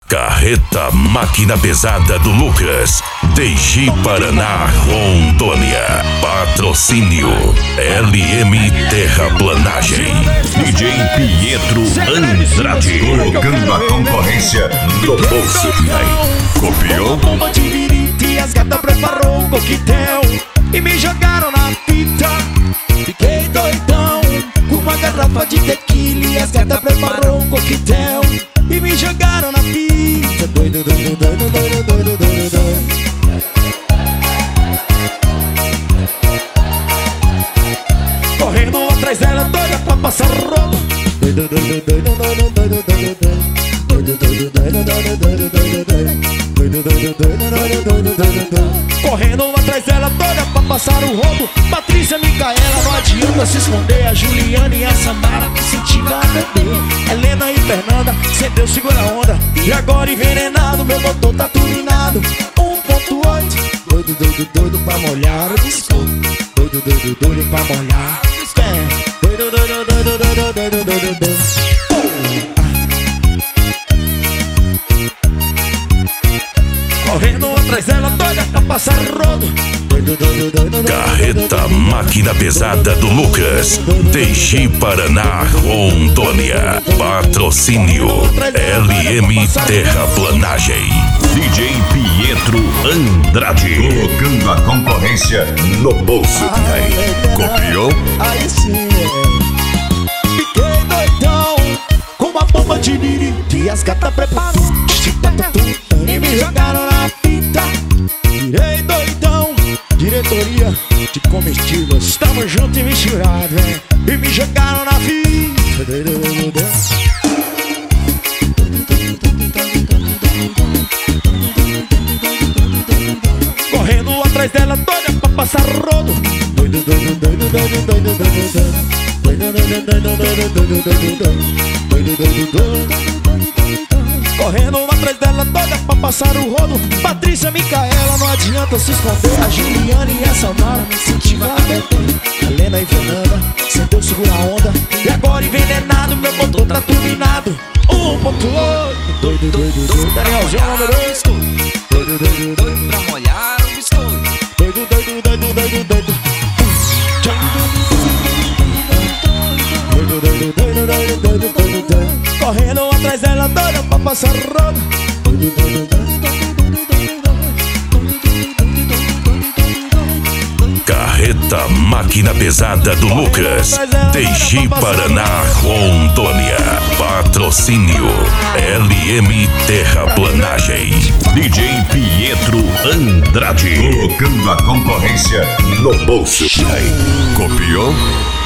Carreta Máquina Pesada do Lucas, Teixi, Paraná, Rondônia. Patrocínio LM Terraplanagem. DJ Pietro Andrade, colocando a concorrência no bolso. Copiou? Bomba de virite e as gatas preparou um coquetel e me jogaram na fita. Fiquei doidão com uma garrafa de tequila e as gatas preparou um coquetel e me jogaram na fita. Doido, doido, doido, doido, doido, doido, doido. Correndo atrás dela, doida pra passar roupa. Doido, doido, doido, doido, doido, doido, doido, doido, doido, doido, doido, doido, doido. Correndo atrás dela, doida pra passar o roubo. Patrícia, Micaela, não adianta se esconder. A Juliana e a Samara me incentivam a beber. Helena e Fernanda, cê Deus segura a onda. E agora envenenado, meu motor tá turbinado 1.8. Doido, doido, doido pra molhar o biscoito. Doido, doido, doido pra molhar o biscoito. Doido, doido, doido, doido, doido, doido, doido. Correndo atrás dela, doida pra passar rodo. Carreta Máquina Pesada do Lucas, Teixi, Paraná, Rondônia. Patrocínio LM Terraplanagem. DJ Pietro Andrade, colocando a concorrência no bolso. Copiou? Aí sim, fiquei doidão com uma bomba de birite e as gatas preparou e me jogaram na fita. Virei doidão, diretoria de comestíveis, estamos juntos e misturados, hein? E me jogaram na fita. Correndo atrás dela, doida pra passar rodo. Doido, doido, doido, doido, doido, doido, doido, doido, doido, doido, doido, doido, doido, doido. Correndo atrás dela, doida pra passar o rodo. Patrícia, Micaela, não adianta se esconder. A Juliana e a Samara me incentivam a beber. Helena e Fernanda, cê Deus segura a onda. E agora envenenado, meu motor tá turbinado 1.8. Doido, doido, doido, Danielzinho, número 2. Doido, doido, doido pra molhar o biscoito. Doido, doido, doido, doido, doido. Doido, doido, doido, doido, doido, doido, doido. Correndo atrás dela, doida pra passar rodo. Doido, doido, doido, Carreta Máquina Pesada do Lucas, Teixi, Paraná, Rondônia. Patrocínio LM Terraplanagem. DJ Pietro Andrade, colocando a concorrência no bolso. Copiou?